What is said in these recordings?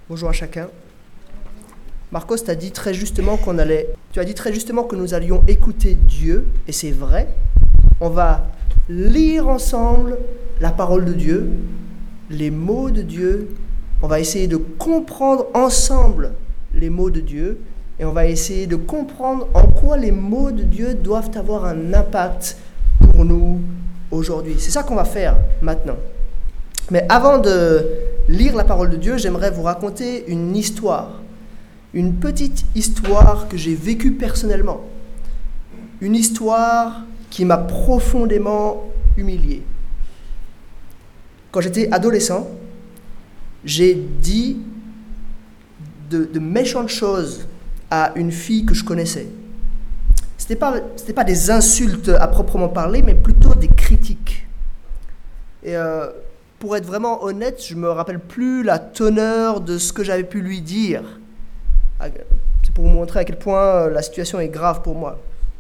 Bonjour à chacun. Marcos, tu as dit très justement que nous allions écouter Dieu, et c'est vrai. On va lire ensemble la parole de Dieu, les mots de Dieu. On va essayer de comprendre ensemble les mots de Dieu, et on va essayer de comprendre en quoi les mots de Dieu doivent avoir un impact pour nous aujourd'hui. C'est ça qu'on va faire maintenant. Mais avant de lire la parole de Dieu, j'aimerais vous raconter une histoire. Une petite histoire que j'ai vécue personnellement. Une histoire qui m'a profondément humilié. Quand j'étais adolescent, j'ai dit de méchantes choses à une fille que je connaissais. C'était pas des insultes à proprement parler, mais plutôt des critiques. Et pour être vraiment honnête, je ne me rappelle plus la teneur de ce que j'avais pu lui dire. C'est pour vous montrer à quel point la situation est grave pour moi.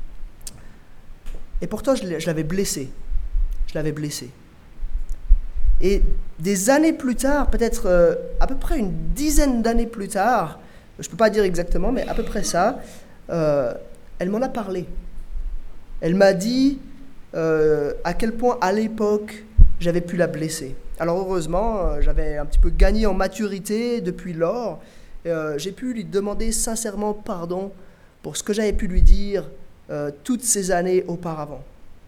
Et pourtant, je l'avais blessé. Je l'avais blessé. Et des années plus tard, peut-être à peu près une dizaine d'années plus tard, je ne peux pas dire exactement, mais à peu près ça, elle m'en a parlé. Elle m'a dit à quel point, à l'époque, j'avais pu la blesser. Alors heureusement, j'avais un petit peu gagné en maturité depuis lors. J'ai pu lui demander sincèrement pardon pour ce que j'avais pu lui dire toutes ces années auparavant.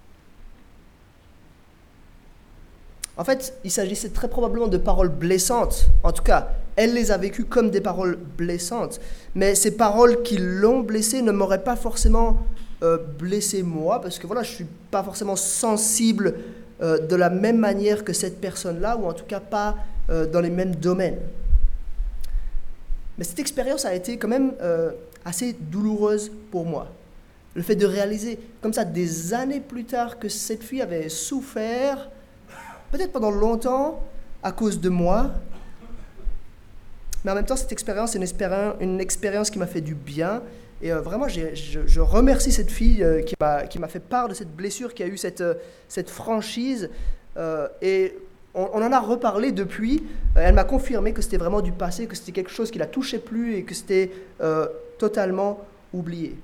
En fait, il s'agissait très probablement de paroles blessantes. En tout cas, elle les a vécues comme des paroles blessantes. Mais ces paroles qui l'ont blessée ne m'auraient pas forcément blessé moi, parce que voilà, je ne suis pas forcément sensible de la même manière que cette personne-là, ou en tout cas pas dans les mêmes domaines. Mais cette expérience a été quand même assez douloureuse pour moi. Le fait de réaliser, comme ça, des années plus tard, que cette fille avait souffert, peut-être pendant longtemps, à cause de moi. Mais en même temps, cette expérience est une expérience qui m'a fait du bien. Et vraiment, je remercie cette fille qui m'a fait part de cette blessure, qui a eu cette franchise. Et on en a reparlé depuis. Elle m'a confirmé que c'était vraiment du passé, que c'était quelque chose qui la touchait plus et que c'était totalement oublié.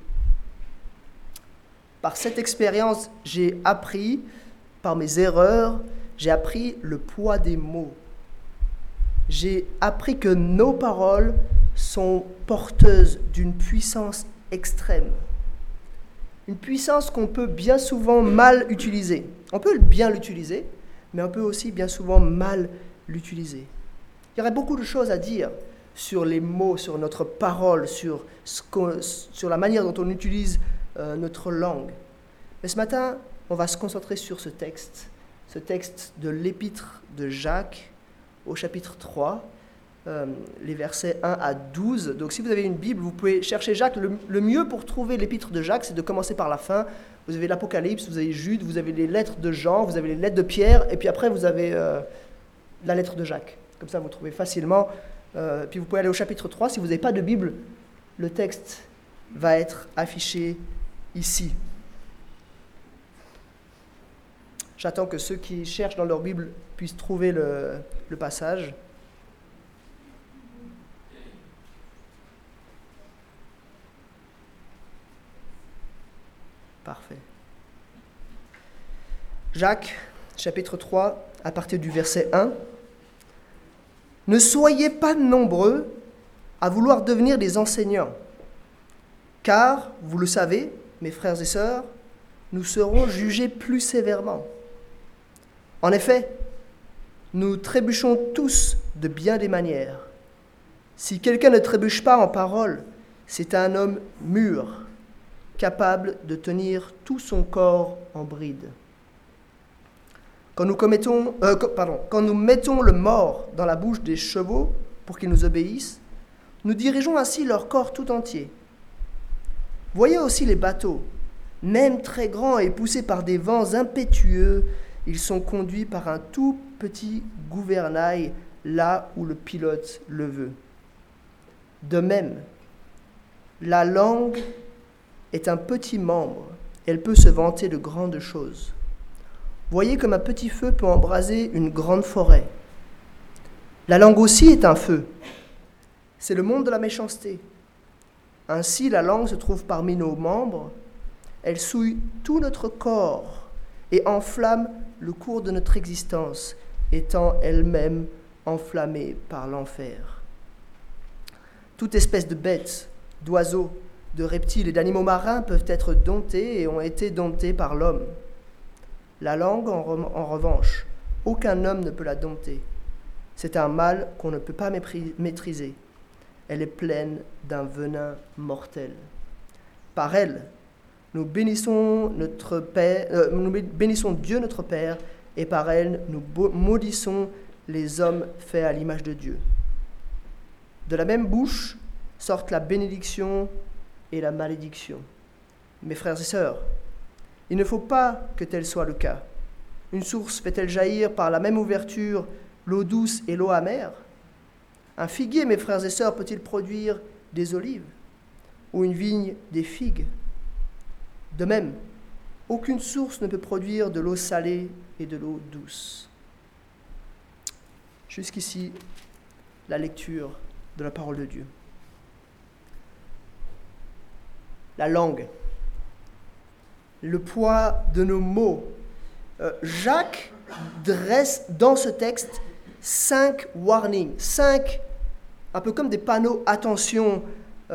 Par cette expérience, j'ai appris, par mes erreurs, j'ai appris le poids des mots. J'ai appris que nos paroles sont porteuses d'une puissance extrême. Une puissance qu'on peut bien souvent mal utiliser. On peut bien l'utiliser, mais on peut aussi bien souvent mal l'utiliser. Il y aurait beaucoup de choses à dire sur les mots, sur notre parole, sur la manière dont on utilise notre langue. Mais ce matin, on va se concentrer sur ce texte de l'épître de Jacques au chapitre 3, les versets 1 à 12. Donc si vous avez une Bible, vous pouvez chercher Jacques. Le mieux pour trouver l'épître de Jacques, c'est de commencer par la fin. Vous avez l'Apocalypse, vous avez Jude, vous avez les lettres de Jean, vous avez les lettres de Pierre, et puis après vous avez la lettre de Jacques. Comme ça, vous trouvez facilement. Puis vous pouvez aller au chapitre 3. Si vous n'avez pas de Bible, le texte va être affiché ici. J'attends que ceux qui cherchent dans leur Bible puissent trouver le passage. Parfait. Jacques, chapitre 3, à partir du verset 1. « Ne soyez pas nombreux à vouloir devenir des enseignants, car, vous le savez, mes frères et sœurs, nous serons jugés plus sévèrement. En effet, nous trébuchons tous de bien des manières. Si quelqu'un ne trébuche pas en parole, c'est un homme mûr, capable de tenir tout son corps en bride. Quand nous mettons le mors dans la bouche des chevaux pour qu'ils nous obéissent, nous dirigeons ainsi leur corps tout entier. Voyez aussi les bateaux, même très grands et poussés par des vents impétueux, ils sont conduits par un tout petit gouvernail là où le pilote le veut. De même, la langue est un petit membre, elle peut se vanter de grandes choses. Voyez comme un petit feu peut embraser une grande forêt. La langue aussi est un feu. C'est le monde de la méchanceté. Ainsi, la langue se trouve parmi nos membres, elle souille tout notre corps et enflamme le cours de notre existence, étant elle-même enflammée par l'enfer. Toute espèce de bêtes, d'oiseaux, de reptiles et d'animaux marins peuvent être domptés et ont été domptés par l'homme. La langue, en revanche, aucun homme ne peut la dompter. C'est un mal qu'on ne peut pas maîtriser. Elle est pleine d'un venin mortel. Par elle, nous bénissons Dieu notre Père, et par elle, nous maudissons les hommes faits à l'image de Dieu. De la même bouche sortent la bénédiction et la malédiction. Mes frères et sœurs, il ne faut pas que tel soit le cas. Une source fait-elle jaillir par la même ouverture l'eau douce et l'eau amère ? Un figuier, mes frères et sœurs, peut-il produire des olives ? Ou une vigne des figues ? De même, aucune source ne peut produire de l'eau salée et de l'eau douce. Jusqu'ici, la lecture de la parole de Dieu. La langue, le poids de nos mots. Jacques dresse dans ce texte 5 warnings, 5, un peu comme des panneaux attention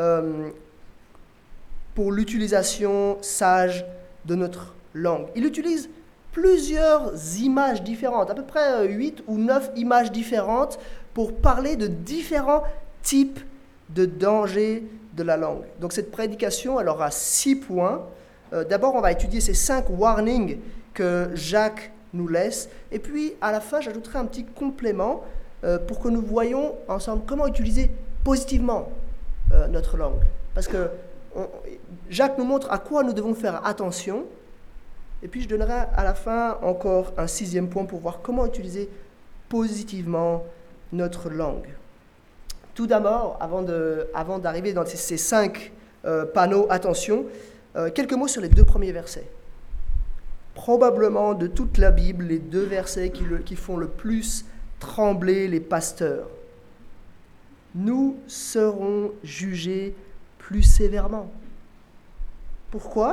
pour l'utilisation sage de notre langue. Il utilise plusieurs images différentes, à peu près 8 ou 9 images différentes pour parler de différents types de dangers de la langue. Donc cette prédication, elle aura 6 points. D'abord, on va étudier ces 5 warnings que Jacques nous laisse. Et puis, à la fin, j'ajouterai un petit complément pour que nous voyions ensemble comment utiliser positivement notre langue. Parce que Jacques nous montre à quoi nous devons faire attention. Et puis, je donnerai à la fin encore un 6e point pour voir comment utiliser positivement notre langue. Tout d'abord, avant d'arriver dans ces 5 panneaux attention, quelques mots sur les 2 premiers versets. Probablement de toute la Bible, les 2 versets qui font le plus trembler les pasteurs. Nous serons jugés plus sévèrement. Pourquoi ?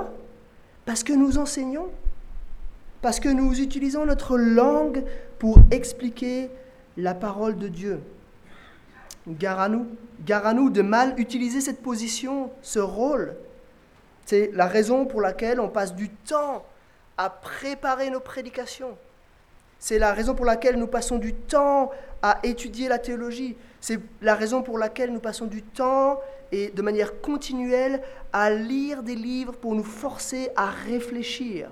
Parce que nous enseignons, parce que nous utilisons notre langue pour expliquer la parole de Dieu. Gare à nous de mal utiliser cette position, ce rôle. C'est la raison pour laquelle on passe du temps à préparer nos prédications. C'est la raison pour laquelle nous passons du temps à étudier la théologie. C'est la raison pour laquelle nous passons du temps et de manière continuelle à lire des livres pour nous forcer à réfléchir.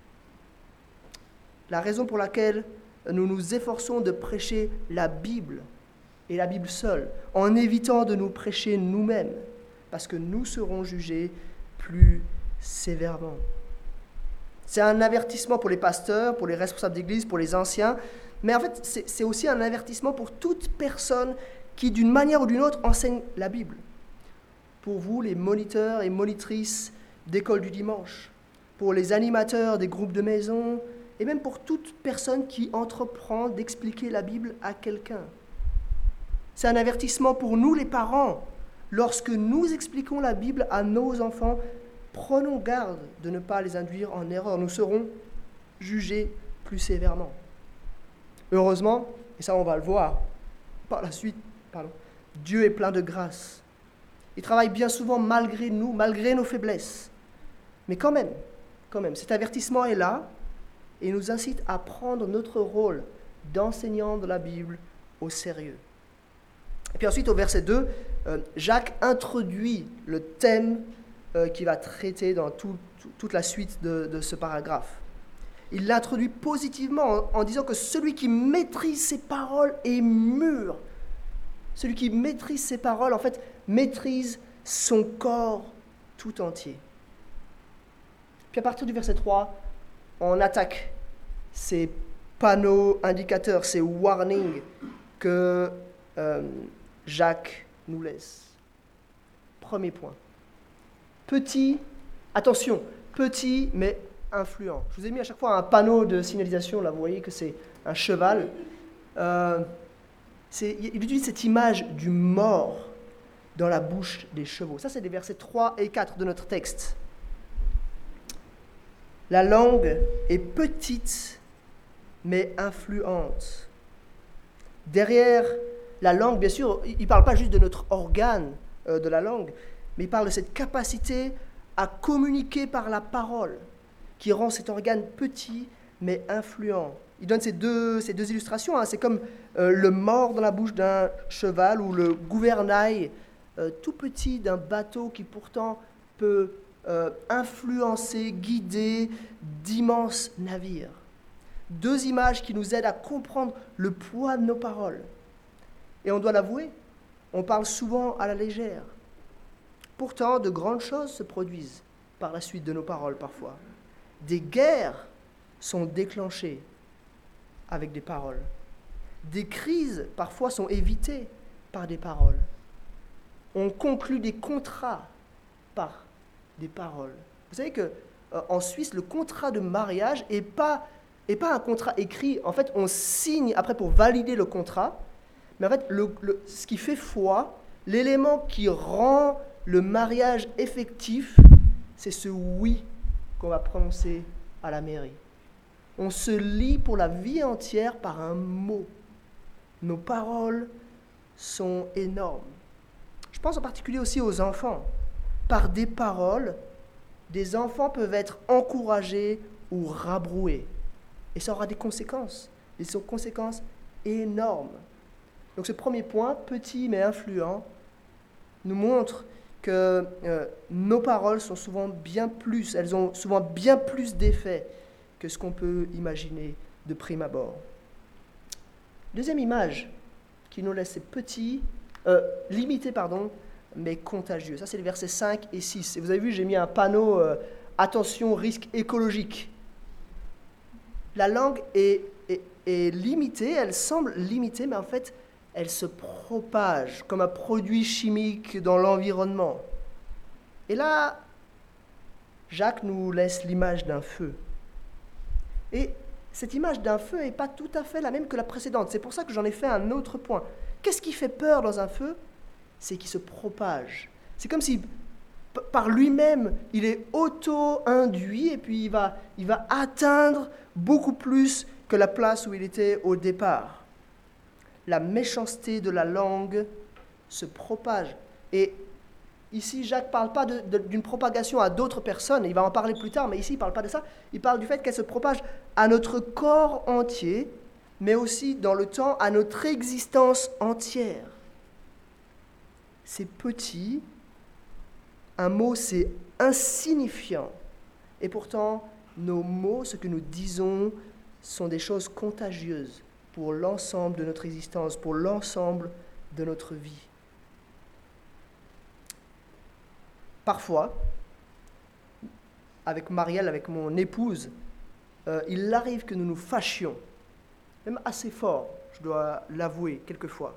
La raison pour laquelle nous nous efforçons de prêcher la Bible et la Bible seule, en évitant de nous prêcher nous-mêmes, parce que nous serons jugés plus sévèrement. C'est un avertissement pour les pasteurs, pour les responsables d'église, pour les anciens, mais en fait, c'est aussi un avertissement pour toute personne qui, d'une manière ou d'une autre, enseigne la Bible. Pour vous, les moniteurs et monitrices d'école du dimanche, pour les animateurs des groupes de maison, et même pour toute personne qui entreprend d'expliquer la Bible à quelqu'un. C'est un avertissement pour nous, les parents. Lorsque nous expliquons la Bible à nos enfants, prenons garde de ne pas les induire en erreur. Nous serons jugés plus sévèrement. Heureusement, et ça on va le voir par la suite, Dieu est plein de grâce. Il travaille bien souvent malgré nous, malgré nos faiblesses. Mais quand même, cet avertissement est là et nous incite à prendre notre rôle d'enseignant de la Bible au sérieux. Et puis ensuite, au verset 2, Jacques introduit le thème qu'il va traiter dans toute la suite de ce paragraphe. Il l'introduit positivement en disant que celui qui maîtrise ses paroles est mûr. Celui qui maîtrise ses paroles, en fait, maîtrise son corps tout entier. Puis à partir du verset 3, on attaque ces panneaux indicateurs, ces warnings que Jacques nous laisse. Premier point. Petit, attention, petit mais influent. Je vous ai mis à chaque fois un panneau de signalisation, là vous voyez que c'est un cheval. Il utilise cette image du mors. dans la bouche des chevaux. Ça, c'est les versets 3 et 4 de notre texte. La langue est petite, mais influente. Derrière la langue, bien sûr, il ne parle pas juste de notre organe de la langue, mais il parle de cette capacité à communiquer par la parole, qui rend cet organe petit, mais influent. Il donne ces deux illustrations. C'est comme le mors dans la bouche d'un cheval ou le gouvernail tout petit d'un bateau qui pourtant peut influencer, guider d'immenses navires. Deux images qui nous aident à comprendre le poids de nos paroles. Et on doit l'avouer, on parle souvent à la légère. Pourtant, de grandes choses se produisent par la suite de nos paroles parfois. Des guerres sont déclenchées avec des paroles. Des crises parfois sont évitées par des paroles. On conclut des contrats par des paroles. Vous savez qu'en Suisse, le contrat de mariage n'est pas un contrat écrit. En fait, on signe après pour valider le contrat. Mais en fait, ce qui fait foi, l'élément qui rend le mariage effectif, c'est ce oui qu'on va prononcer à la mairie. On se lie pour la vie entière par un mot. Nos paroles sont énormes. Je pense en particulier aussi aux enfants. Par des paroles, des enfants peuvent être encouragés ou rabroués. Et ça aura des conséquences. Des conséquences énormes. Donc ce premier point, petit mais influent, nous montre que nos paroles sont souvent bien plus, elles ont souvent bien plus d'effet que ce qu'on peut imaginer de prime abord. Deuxième image qui nous laisse petit, limité, mais contagieux. Ça, c'est les versets 5 et 6. Et vous avez vu, j'ai mis un panneau attention, risque écologique. La langue est limitée, elle semble limitée, mais en fait, elle se propage comme un produit chimique dans l'environnement. Et là, Jacques nous laisse l'image d'un feu. Et cette image d'un feu n'est pas tout à fait la même que la précédente. C'est pour ça que j'en ai fait un autre point. Qu'est-ce qui fait peur dans un feu ? C'est qu'il se propage. C'est comme si, par lui-même, il est auto-induit et puis il va atteindre beaucoup plus que la place où il était au départ. La méchanceté de la langue se propage. Et ici, Jacques ne parle pas d'une propagation à d'autres personnes, il va en parler plus tard, mais ici, il ne parle pas de ça. Il parle du fait qu'elle se propage à notre corps entier, mais aussi dans le temps, à notre existence entière. C'est petit, un mot, c'est insignifiant. Et pourtant, nos mots, ce que nous disons, sont des choses contagieuses pour l'ensemble de notre existence, pour l'ensemble de notre vie. Parfois, avec Marielle, avec mon épouse, il arrive que nous nous fâchions, même assez fort, je dois l'avouer, quelquefois.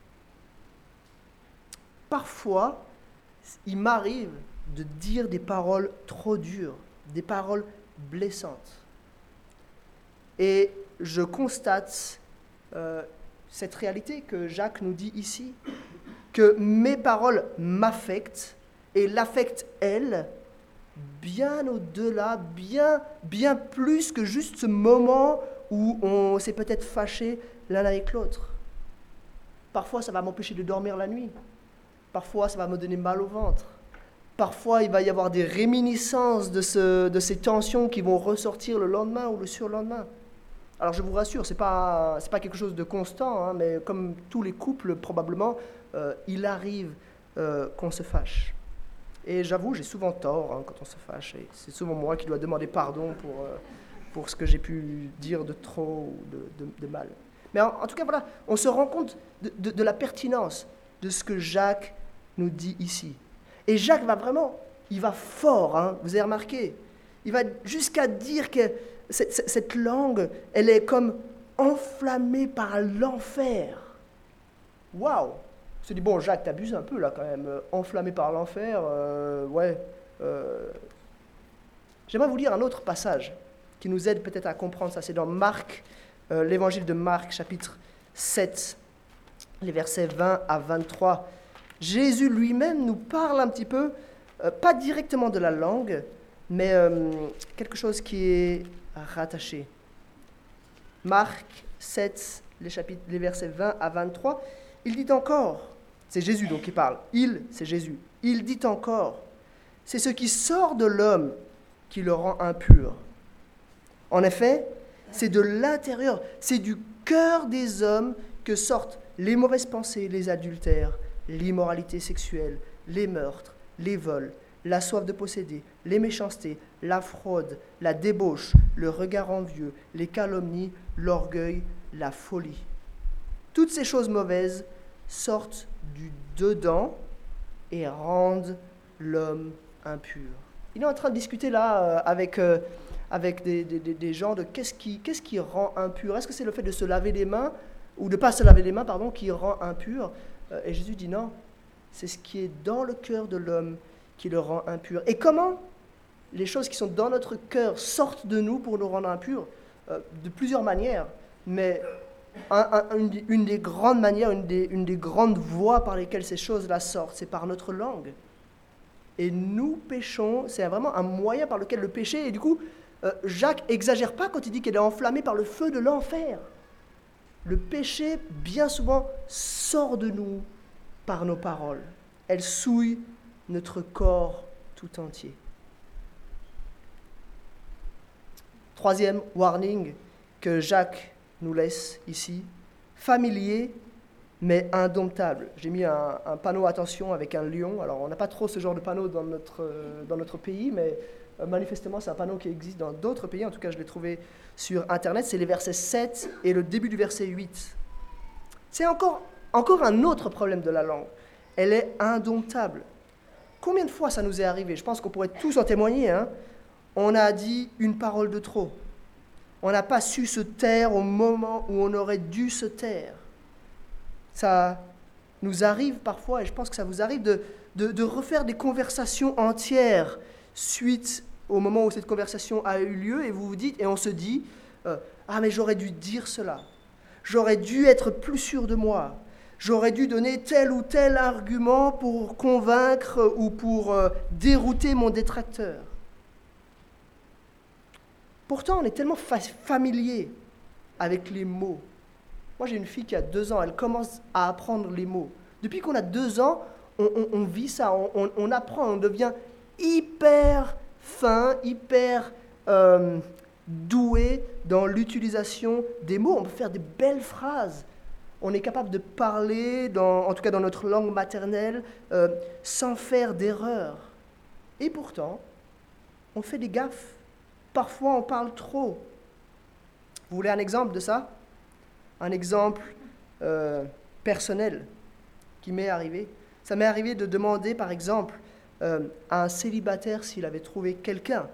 Parfois, il m'arrive de dire des paroles trop dures, des paroles blessantes. Et je constate cette réalité que Jacques nous dit ici, que mes paroles m'affectent et l'affectent elle, bien au-delà, bien plus que juste ce moment où on s'est peut-être fâché l'un avec l'autre. Parfois, ça va m'empêcher de dormir la nuit. Parfois, ça va me donner mal au ventre. Parfois, il va y avoir des réminiscences de ces tensions qui vont ressortir le lendemain ou le surlendemain. Alors, je vous rassure, c'est pas quelque chose de constant, mais comme tous les couples, probablement, il arrive qu'on se fâche. Et j'avoue, j'ai souvent tort quand on se fâche. Et c'est souvent moi qui dois demander pardon pour ce que j'ai pu dire de trop ou de mal. Mais en tout cas, voilà, on se rend compte de la pertinence de ce que Jacques nous dit ici. Et Jacques il va fort, vous avez remarqué. Il va jusqu'à dire que cette langue, elle est comme enflammée par l'enfer. Waouh! On se dit, bon, Jacques, t'abuses un peu là quand même. Enflammé par l'enfer, J'aimerais vous lire un autre passage qui nous aide peut-être à comprendre ça. C'est dans Marc, l'évangile de Marc, chapitre 7, les versets 20 à 23. Jésus lui-même nous parle un petit peu, pas directement de la langue, mais quelque chose qui est rattaché. Marc 7, les versets 20 à 23, il dit encore, c'est Jésus donc qui parle, c'est Jésus, il dit encore, c'est ce qui sort de l'homme qui le rend impur. En effet, c'est de l'intérieur, c'est du cœur des hommes que sortent les mauvaises pensées, les adultères, l'immoralité sexuelle, les meurtres, les vols, la soif de posséder, les méchancetés, la fraude, la débauche, le regard envieux, les calomnies, l'orgueil, la folie. Toutes ces choses mauvaises sortent du dedans et rendent l'homme impur. Il est en train de discuter là avec des gens de qu'est-ce qui rend impur. Est-ce que c'est le fait de se laver les mains, ou de ne pas se laver les mains, qui rend impur? Et Jésus dit non, c'est ce qui est dans le cœur de l'homme qui le rend impur. Et comment les choses qui sont dans notre cœur sortent de nous pour nous rendre impurs? De plusieurs manières, mais une des grandes manières, une des grandes voies par lesquelles ces choses-là sortent, c'est par notre langue. Et nous péchons, c'est vraiment un moyen par lequel le péché, et du coup, Jacques n'exagère pas quand il dit qu'elle est enflammée par le feu de l'enfer. Le péché, bien souvent, sort de nous par nos paroles. Elle souille notre corps tout entier. Troisième warning que Jacques nous laisse ici, familier mais indomptable. J'ai mis un panneau attention avec un lion. Alors on n'a pas trop ce genre de panneau dans notre pays, mais manifestement c'est un panneau qui existe dans d'autres pays. En tout cas je l'ai trouvé sur internet. C'est les versets 7 et le début du verset 8. C'est encore un autre problème de la langue. Elle est indomptable. Combien de fois ça nous est arrivé? Je pense qu'on pourrait tous en témoigner. On a dit une parole de trop. On n'a pas su se taire au moment où on aurait dû se taire. Ça nous arrive parfois, et je pense que ça vous arrive, de refaire des conversations entières suite au moment où cette conversation a eu lieu, et vous vous dites, et on se dit, ah mais j'aurais dû dire cela, j'aurais dû être plus sûr de moi, j'aurais dû donner tel ou tel argument pour convaincre ou pour dérouter mon détracteur. Pourtant, on est tellement familier avec les mots. Moi, j'ai une fille qui a 2 ans, elle commence à apprendre les mots. Depuis qu'on a 2 ans, on vit ça, on apprend, on devient hyper fin, hyper doué dans l'utilisation des mots. On peut faire des belles phrases. On est capable de parler, en tout cas dans notre langue maternelle, sans faire d'erreur. Et pourtant, on fait des gaffes. Parfois, on parle trop. Vous voulez un exemple de ça? Un exemple personnel qui m'est arrivé. Ça m'est arrivé de demander, par exemple, à un célibataire s'il avait trouvé quelqu'un.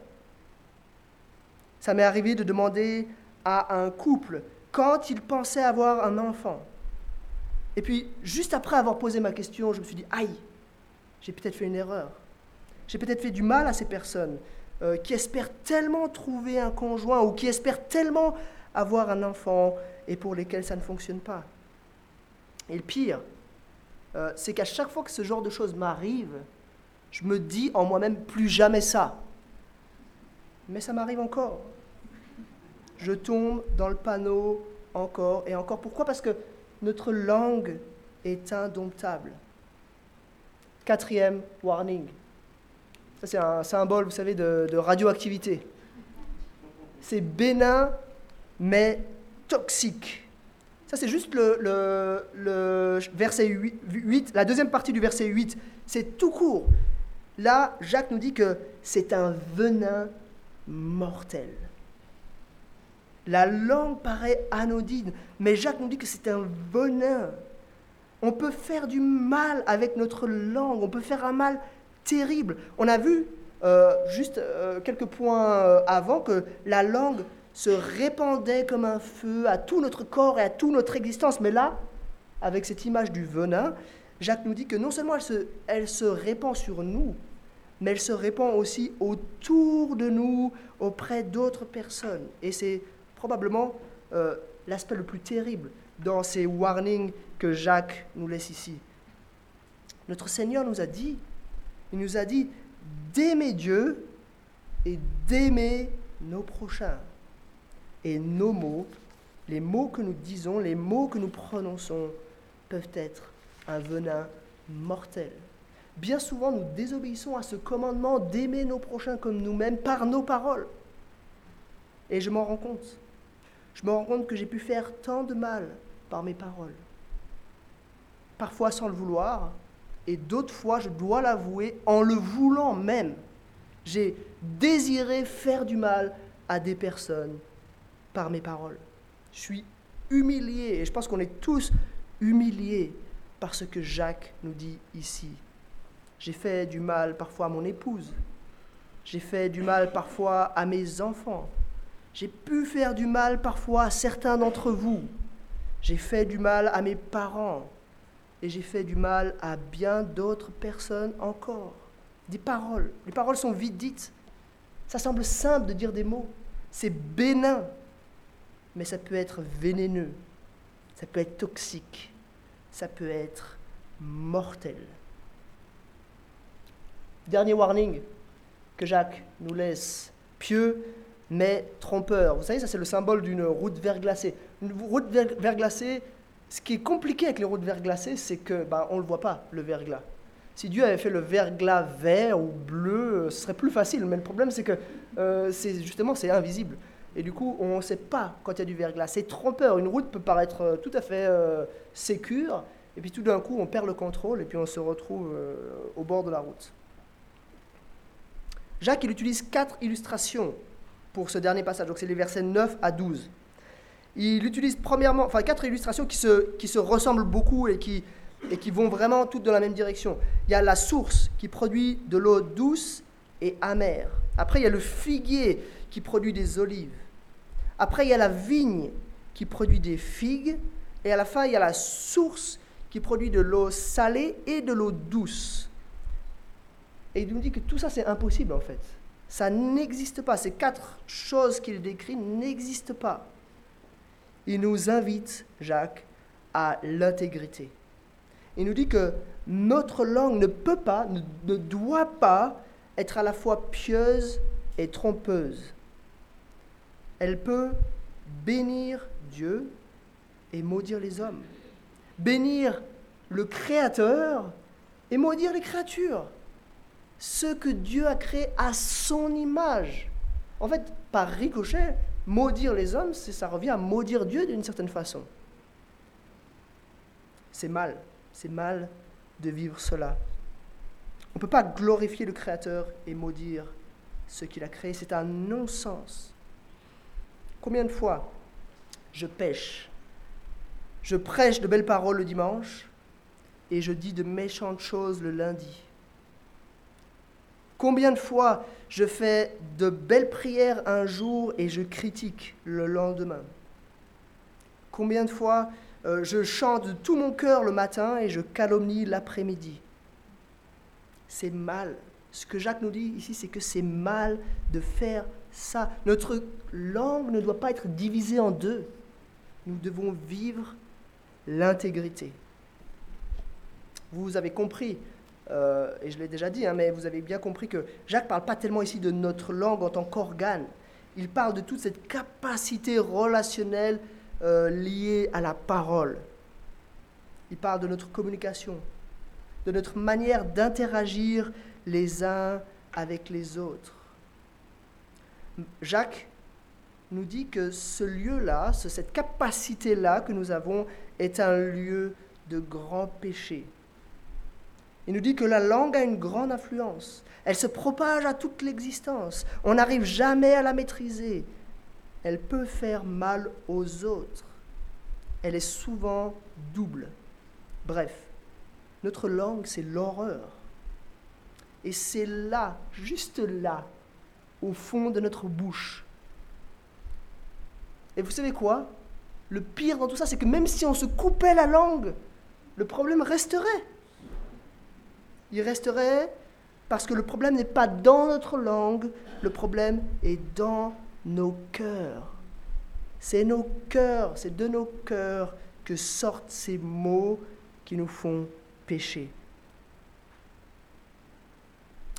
Ça m'est arrivé de demander à un couple quand il pensait avoir un enfant. Et puis, juste après avoir posé ma question, je me suis dit, aïe, j'ai peut-être fait une erreur. J'ai peut-être fait du mal à ces personnes qui espèrent tellement trouver un conjoint ou qui espèrent tellement avoir un enfant et pour lesquels ça ne fonctionne pas. Et le pire, c'est qu'à chaque fois que ce genre de choses m'arrive, je me dis en moi-même plus jamais ça. Mais ça m'arrive encore. Je tombe dans le panneau encore et encore. Pourquoi? Parce que notre langue est indomptable. 4e warning. Ça, c'est un symbole, vous savez, de radioactivité. C'est bénin, mais toxique. Ça, c'est juste le verset 8, la deuxième partie du verset 8. C'est tout court. Là, Jacques nous dit que c'est un venin mortel. La langue paraît anodine, mais Jacques nous dit que c'est un venin. On peut faire du mal avec notre langue, on peut faire un mal terrible. On a vu, quelques points avant, que la langue se répandait comme un feu à tout notre corps et à toute notre existence. Mais là, avec cette image du venin, Jacques nous dit que non seulement elle se répand sur nous, mais elle se répand aussi autour de nous, auprès d'autres personnes. Et c'est probablement l'aspect le plus terrible dans ces warnings que Jacques nous laisse ici. Notre Seigneur nous a dit, il nous a dit d'aimer Dieu et d'aimer nos prochains. Et nos mots, les mots que nous disons, les mots que nous prononçons peuvent être un venin mortel. Bien souvent, nous désobéissons à ce commandement d'aimer nos prochains comme nous-mêmes par nos paroles. Et je m'en rends compte. Je me rends compte que j'ai pu faire tant de mal par mes paroles. Parfois sans le vouloir, et d'autres fois, je dois l'avouer, en le voulant même. J'ai désiré faire du mal à des personnes par mes paroles. Je suis humilié, et je pense qu'on est tous humiliés par ce que Jacques nous dit ici. J'ai fait du mal parfois à mon épouse. J'ai fait du mal parfois à mes enfants. J'ai pu faire du mal parfois à certains d'entre vous. J'ai fait du mal à mes parents. Et j'ai fait du mal à bien d'autres personnes encore. Des paroles. Les paroles sont vite dites. Ça semble simple de dire des mots. C'est bénin. Mais ça peut être vénéneux. Ça peut être toxique. Ça peut être mortel. Dernier warning que Jacques nous laisse. Pieux, mais trompeur. Vous savez, ça c'est le symbole d'une route verglacée. Une route verglacée, ce qui est compliqué avec les routes verglacées, c'est que on ne le voit pas, le verglas. Si Dieu avait fait le verglas vert ou bleu, ce serait plus facile. Mais le problème, c'est que c'est invisible. Et du coup, on ne sait pas quand il y a du verglas. C'est trompeur. Une route peut paraître tout à fait sécure, et puis tout d'un coup, on perd le contrôle, et puis on se retrouve au bord de la route. Jacques, il utilise 4 illustrations pour ce dernier passage. Donc, c'est les versets 9 à 12. Il utilise premièrement, 4 illustrations qui se ressemblent beaucoup et qui vont vraiment toutes dans la même direction. Il y a la source qui produit de l'eau douce et amère. Après, il y a le figuier qui produit des olives. Après, il y a la vigne qui produit des figues. Et à la fin, il y a la source qui produit de l'eau salée et de l'eau douce. Et il nous dit que tout ça, c'est impossible en fait. Ça n'existe pas. Ces 4 choses qu'il décrit n'existent pas. Il nous invite, Jacques, à l'intégrité. Il nous dit que notre langue ne doit pas être à la fois pieuse et trompeuse. Elle peut bénir Dieu et maudire les hommes. Bénir le Créateur et maudire les créatures. Ce que Dieu a créé à son image. En fait, par ricochet, maudire les hommes, ça revient à maudire Dieu d'une certaine façon. C'est mal de vivre cela. On ne peut pas glorifier le Créateur et maudire ce qu'il a créé, c'est un non-sens. Combien de fois je pêche, je prêche de belles paroles le dimanche et je dis de méchantes choses le lundi. Combien de fois je fais de belles prières un jour et je critique le lendemain. Combien de fois je chante de tout mon cœur le matin et je calomnie l'après-midi. C'est mal. Ce que Jacques nous dit ici, c'est que c'est mal de faire ça. Notre langue ne doit pas être divisée en deux. Nous devons vivre l'intégrité. Vous avez compris, et je l'ai déjà dit, mais vous avez bien compris que Jacques ne parle pas tellement ici de notre langue en tant qu'organe. Il parle de toute cette capacité relationnelle liée à la parole. Il parle de notre communication, de notre manière d'interagir les uns avec les autres. Jacques nous dit que ce lieu-là, cette capacité-là que nous avons est un lieu de grand péché. Il nous dit que la langue a une grande influence. Elle se propage à toute l'existence. On n'arrive jamais à la maîtriser. Elle peut faire mal aux autres. Elle est souvent double. Bref, notre langue, c'est l'horreur. Et c'est là, juste là, au fond de notre bouche. Et vous savez quoi ? Le pire dans tout ça, c'est que même si on se coupait la langue, le problème resterait. Il resterait parce que le problème n'est pas dans notre langue, le problème est dans nos cœurs. C'est nos cœurs, c'est de nos cœurs que sortent ces mots qui nous font pécher.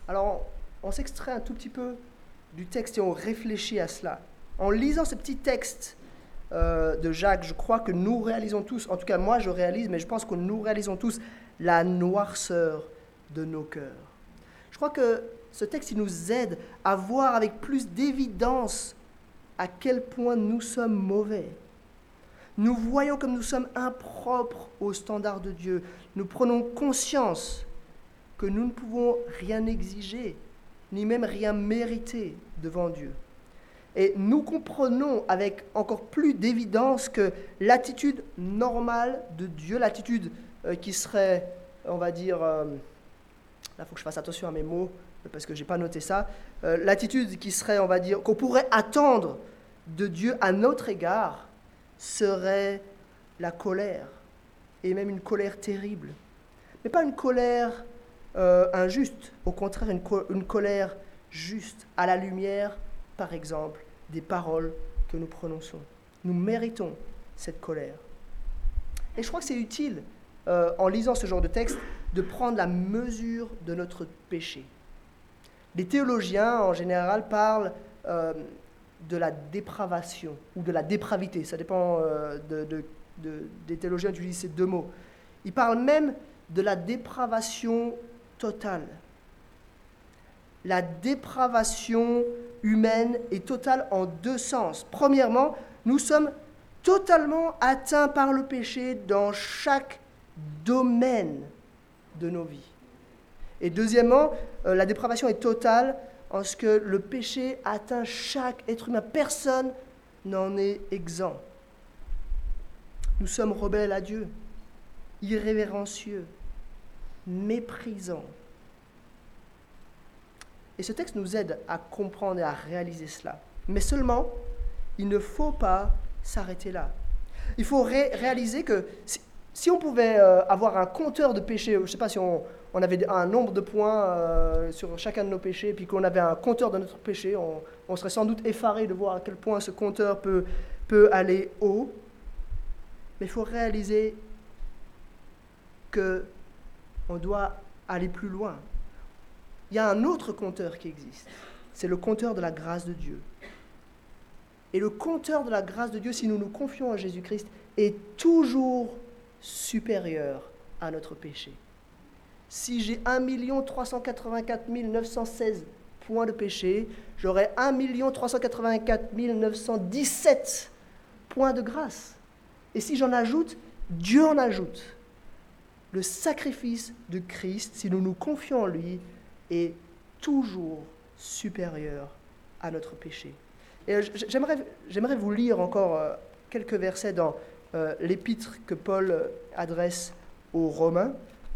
Alors, on s'extrait un tout petit peu du texte et on réfléchit à cela. En lisant ce petit texte de Jacques, je crois que nous réalisons tous, en tout cas moi je réalise, mais je pense que nous réalisons tous la noirceur de nos cœurs. Je crois que ce texte il nous aide à voir avec plus d'évidence à quel point nous sommes mauvais. Nous voyons comme nous sommes impropres aux standards de Dieu. Nous prenons conscience que nous ne pouvons rien exiger, ni même rien mériter devant Dieu. Et nous comprenons avec encore plus d'évidence que l'attitude normale de Dieu, l'attitude qui serait, on va dire, là il faut que je fasse attention à mes mots, parce que je n'ai pas noté ça, l'attitude qui serait, on va dire, qu'on pourrait attendre de Dieu à notre égard, serait la colère, et même une colère terrible. Mais pas une colère injuste, au contraire une colère juste, à la lumière, par exemple, des paroles que nous prononçons. Nous méritons cette colère. Et je crois que c'est utile, en lisant ce genre de texte, de prendre la mesure de notre péché. Les théologiens, en général, parlent de la dépravation ou de la dépravité. Ça dépend des théologiens qui utilisent ces deux mots. Ils parlent même de la dépravation totale. La dépravation humaine est totale en deux sens. Premièrement, nous sommes totalement atteints par le péché dans chaque domaine de nos vies. Et deuxièmement, la dépravation est totale en ce que le péché atteint chaque être humain. Personne n'en est exempt. Nous sommes rebelles à Dieu, irrévérencieux, méprisants. Et ce texte nous aide à comprendre et à réaliser cela. Mais seulement, il ne faut pas s'arrêter là. Il faut réaliser que si on pouvait avoir un compteur de péchés, je ne sais pas si on avait un nombre de points sur chacun de nos péchés, puis qu'on avait un compteur de notre péché, on serait sans doute effaré de voir à quel point ce compteur peut aller haut. Mais il faut réaliser qu'on doit aller plus loin. Il y a un autre compteur qui existe. C'est le compteur de la grâce de Dieu. Et le compteur de la grâce de Dieu, si nous nous confions à Jésus-Christ, est toujours supérieur à notre péché. Si j'ai 1 384 916 points de péché, j'aurai 1 384 917 points de grâce. Et si j'en ajoute, Dieu en ajoute. Le sacrifice de Christ, si nous nous confions en lui, est toujours supérieur à notre péché. Et j'aimerais vous lire encore quelques versets dans l'épître que Paul adresse aux Romains,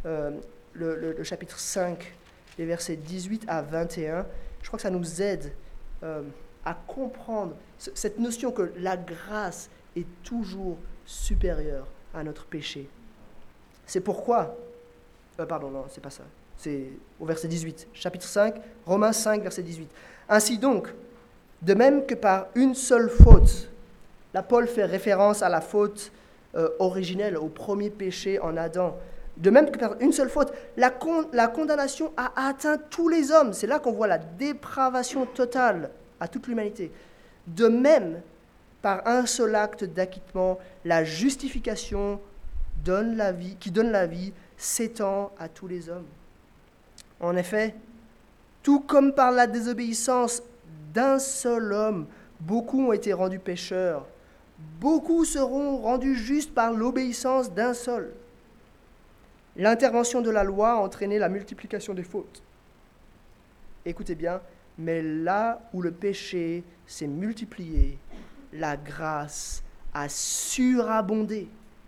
le chapitre 5, les versets 18 à 21. Je crois que ça nous aide à comprendre cette notion que la grâce est toujours supérieure à notre péché. C'est pourquoi... pardon, non, c'est pas ça. C'est au verset 18, chapitre 5, Romains 5, verset 18. Ainsi donc, de même que par une seule faute, là Paul fait référence à la faute originelle, au premier péché en Adam, de même que par une seule faute, la condamnation a atteint tous les hommes. C'est là qu'on voit la dépravation totale à toute l'humanité. De même, par un seul acte d'acquittement, la justification qui donne la vie s'étend à tous les hommes. En effet, tout comme par la désobéissance d'un seul homme, beaucoup ont été rendus pécheurs, beaucoup seront rendus justes par l'obéissance d'un seul. L'intervention de la loi a entraîné la multiplication des fautes. Écoutez bien, mais là où le péché s'est multiplié, la grâce a surabondé.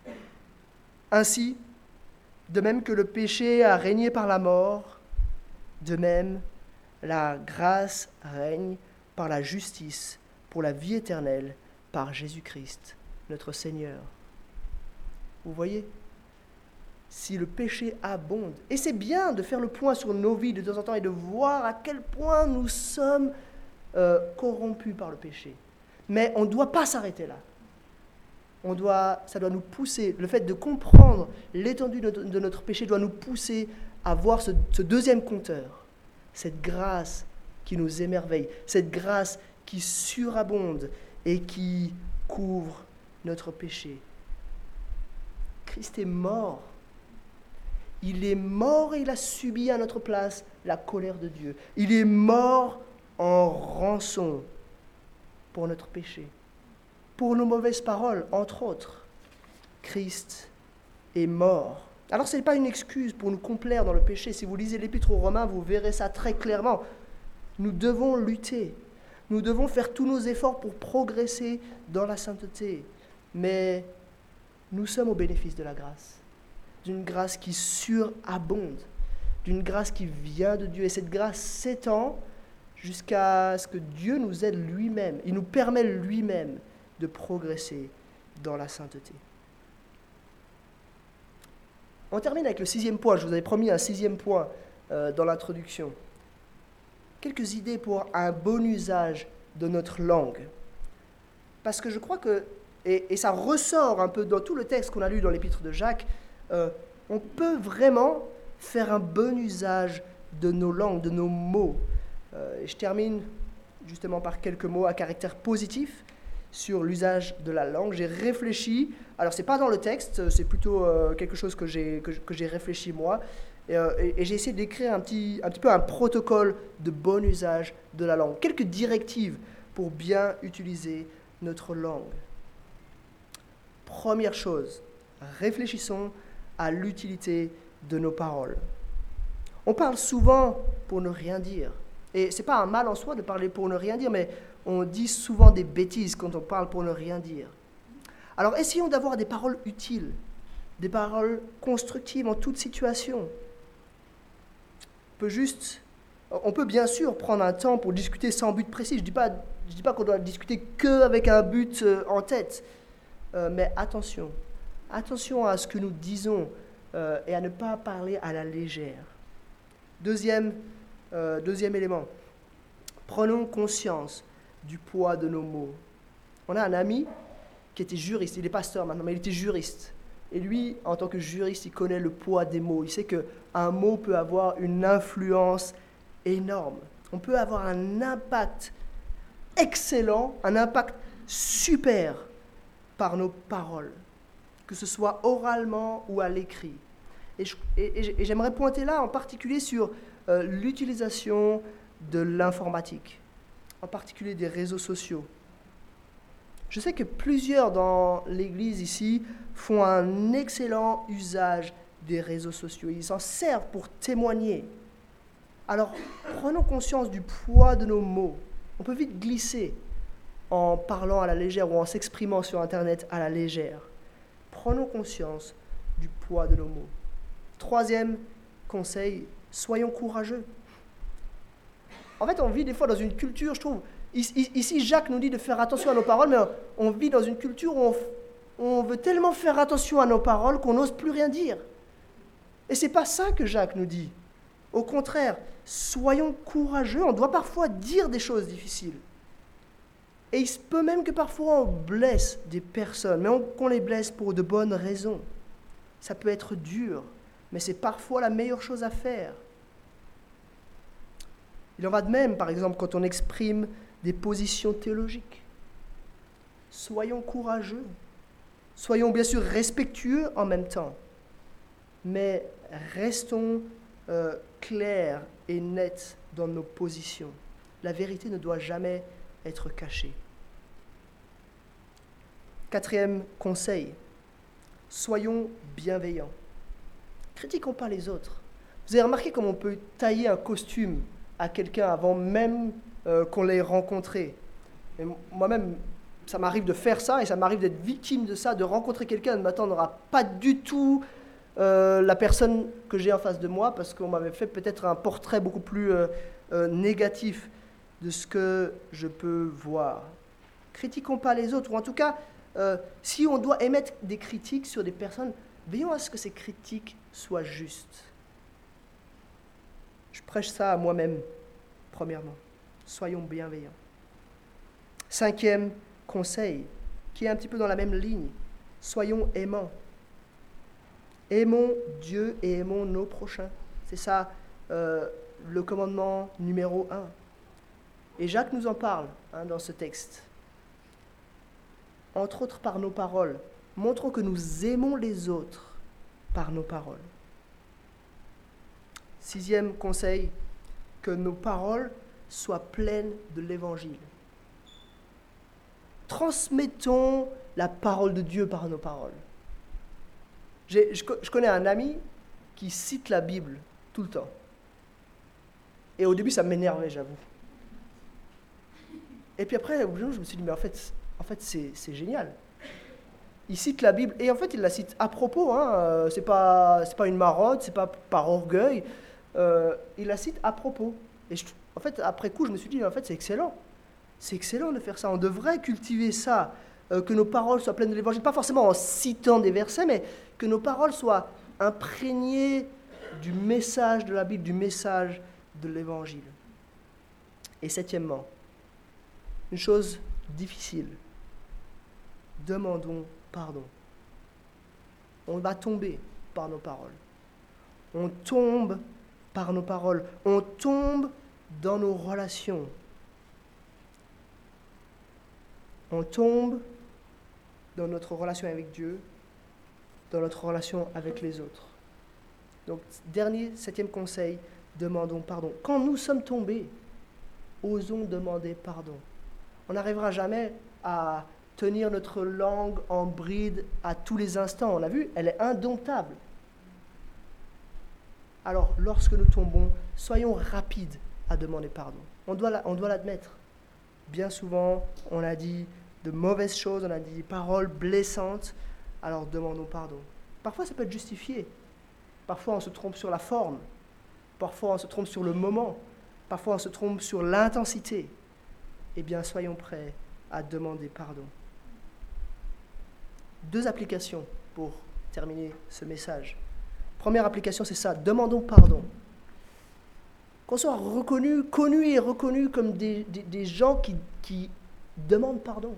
Ainsi, de même que le péché a régné par la mort, de même, la grâce règne par la justice, pour la vie éternelle, par Jésus-Christ, notre Seigneur. Vous voyez ? Si le péché abonde, et c'est bien de faire le point sur nos vies de temps en temps et de voir à quel point nous sommes corrompus par le péché. Mais on ne doit pas s'arrêter là. Ça doit nous pousser, le fait de comprendre l'étendue de notre péché doit nous pousser à voir ce deuxième compteur. cette grâce qui nous émerveille, cette grâce qui surabonde et qui couvre notre péché. Christ est mort. Il est mort et il a subi à notre place la colère de Dieu. Il est mort en rançon pour notre péché, pour nos mauvaises paroles, entre autres. Christ est mort. Alors ce n'est pas une excuse pour nous complaire dans le péché. Si vous lisez l'Épître aux Romains, vous verrez ça très clairement. Nous devons lutter. Nous devons faire tous nos efforts pour progresser dans la sainteté. Mais nous sommes au bénéfice de la grâce. D'une grâce qui surabonde. D'une grâce qui vient de Dieu. Et cette grâce s'étend jusqu'à ce que Dieu nous aide lui-même. Il nous permet lui-même de progresser dans la sainteté. On termine avec le 6e point. Je vous avais promis un 6e point dans l'introduction. Quelques idées pour un bon usage de notre langue. Parce que je crois que, et ça ressort un peu dans tout le texte qu'on a lu dans l'épître de Jacques, on peut vraiment faire un bon usage de nos langues, de nos mots. Et je termine justement par quelques mots à caractère positif sur l'usage de la langue. J'ai réfléchi, alors c'est pas dans le texte, c'est plutôt quelque chose que j'ai réfléchi moi, et j'ai essayé d'écrire un petit peu un protocole de bon usage de la langue, quelques directives pour bien utiliser notre langue. Première chose, réfléchissons à l'utilité de nos paroles. On parle souvent pour ne rien dire. Et ce n'est pas un mal en soi de parler pour ne rien dire, mais on dit souvent des bêtises quand on parle pour ne rien dire. Alors essayons d'avoir des paroles utiles, des paroles constructives en toute situation. On peut bien sûr prendre un temps pour discuter sans but précis. Je dis pas qu'on doit discuter qu'avec un but en tête. Mais attention à ce que nous disons et à ne pas parler à la légère. Deuxième élément, prenons conscience du poids de nos mots. On a un ami qui était juriste, il est pasteur maintenant, mais il était juriste. Et lui, en tant que juriste, il connaît le poids des mots. Il sait qu'un mot peut avoir une influence énorme. On peut avoir un impact excellent, un impact super par nos paroles, que ce soit oralement ou à l'écrit. Et j'aimerais pointer là en particulier sur l'utilisation de l'informatique, en particulier des réseaux sociaux. Je sais que plusieurs dans l'Église ici font un excellent usage des réseaux sociaux. Ils s'en servent pour témoigner. Alors, prenons conscience du poids de nos mots. On peut vite glisser en parlant à la légère ou en s'exprimant sur Internet à la légère. Prenons conscience du poids de nos mots. Troisième conseil, soyons courageux. En fait, on vit des fois dans une culture, je trouve, ici Jacques nous dit de faire attention à nos paroles, mais on vit dans une culture où on veut tellement faire attention à nos paroles qu'on n'ose plus rien dire. Et c'est pas ça que Jacques nous dit. Au contraire, soyons courageux, on doit parfois dire des choses difficiles. Et il se peut même que parfois on blesse des personnes, mais qu'on les blesse pour de bonnes raisons. Ça peut être dur, mais c'est parfois la meilleure chose à faire. Il en va de même, par exemple, quand on exprime des positions théologiques. Soyons courageux. Soyons bien sûr respectueux en même temps. Mais restons clairs et nets dans nos positions. La vérité ne doit jamais être cachée. Quatrième conseil, soyons bienveillants. Critiquons pas les autres. Vous avez remarqué comment on peut tailler un costume à quelqu'un avant même qu'on l'ait rencontré. Et moi-même, ça m'arrive de faire ça et ça m'arrive d'être victime de ça, de rencontrer quelqu'un et de m'attendre à pas du tout la personne que j'ai en face de moi parce qu'on m'avait fait peut-être un portrait beaucoup plus négatif de ce que je peux voir. Critiquons pas les autres, ou en tout cas, si on doit émettre des critiques sur des personnes, veillons à ce que ces critiques soient justes. Je prêche ça à moi-même, premièrement. Soyons bienveillants. Cinquième conseil, qui est un petit peu dans la même ligne, soyons aimants. Aimons Dieu et aimons nos prochains. C'est ça le commandement numéro 1. Et Jacques nous en parle dans ce texte. Entre autres par nos paroles. Montrons que nous aimons les autres par nos paroles. 6e conseil, que nos paroles soient pleines de l'Évangile. Transmettons la parole de Dieu par nos paroles. Je connais un ami qui cite la Bible tout le temps. Et au début, ça m'énervait, j'avoue. Et puis après, au bout d'un moment, je me suis dit, mais en fait c'est génial. Il cite la Bible, et en fait, il la cite à propos. C'est pas une marotte, c'est pas par orgueil. Il la cite à propos. Et en fait, après coup, je me suis dit, en fait, c'est excellent. C'est excellent de faire ça. On devrait cultiver ça, que nos paroles soient pleines de l'Évangile. Pas forcément en citant des versets, mais que nos paroles soient imprégnées du message de la Bible, du message de l'Évangile. Et 7e, une chose difficile. Demandons pardon. On va tomber par nos paroles. On tombe par nos paroles. On tombe dans nos relations. On tombe dans notre relation avec Dieu, dans notre relation avec les autres. Donc, 7e conseil, demandons pardon. Quand nous sommes tombés, osons demander pardon. On n'arrivera jamais à tenir notre langue en bride à tous les instants. On a vu, elle est indomptable. Alors, lorsque nous tombons, soyons rapides à demander pardon. On doit l'admettre. Bien souvent, on a dit de mauvaises choses, on a dit des paroles blessantes, alors demandons pardon. Parfois, ça peut être justifié. Parfois, on se trompe sur la forme. Parfois, on se trompe sur le moment. Parfois, on se trompe sur l'intensité. Eh bien, soyons prêts à demander pardon. 2 applications pour terminer ce message. Première application, c'est ça, demandons pardon. Qu'on soit connus et reconnus comme des gens qui demandent pardon.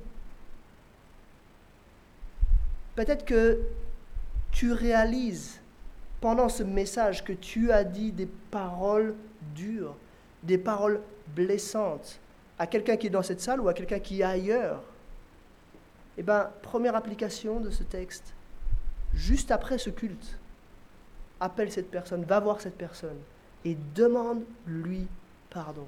Peut-être que tu réalises pendant ce message que tu as dit des paroles dures, des paroles blessantes à quelqu'un qui est dans cette salle ou à quelqu'un qui est ailleurs. Eh bien, première application de ce texte, juste après ce culte, appelle cette personne, va voir cette personne et demande-lui pardon.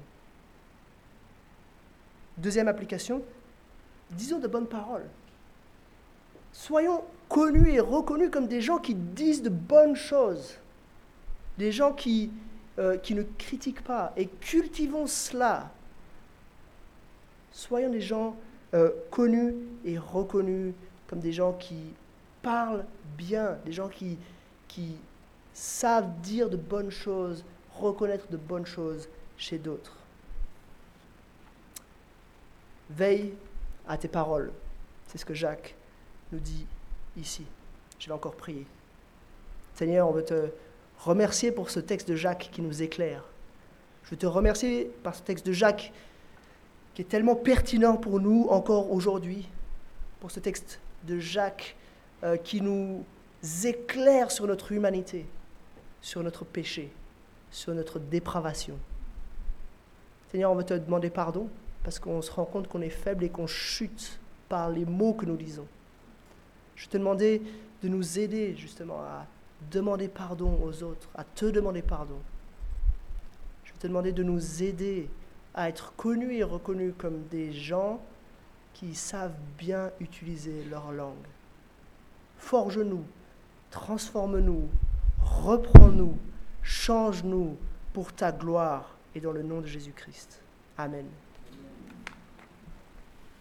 2e application, disons de bonnes paroles. Soyons connus et reconnus comme des gens qui disent de bonnes choses, des gens qui ne critiquent pas, et cultivons cela. Soyons des gens connus et reconnus comme des gens qui parlent bien, des gens qui savent dire de bonnes choses, reconnaître de bonnes choses chez d'autres. Veille à tes paroles. C'est ce que Jacques nous dit ici. Je vais encore prier. Seigneur, on veut te remercier pour ce texte de Jacques qui nous éclaire. Je veux te remercier par ce texte de Jacques qui est tellement pertinent pour nous encore aujourd'hui, pour ce texte de Jacques qui nous éclaire sur notre humanité, sur notre péché, sur notre dépravation. Seigneur, on veut te demander pardon parce qu'on se rend compte qu'on est faible et qu'on chute par les mots que nous disons. Je te demandais de nous aider justement à demander pardon aux autres, à te demander pardon. Je te demandais de nous aider à être connus et reconnus comme des gens qui savent bien utiliser leur langue. Forge-nous, transforme-nous, reprends-nous, change-nous pour ta gloire et dans le nom de Jésus-Christ. Amen.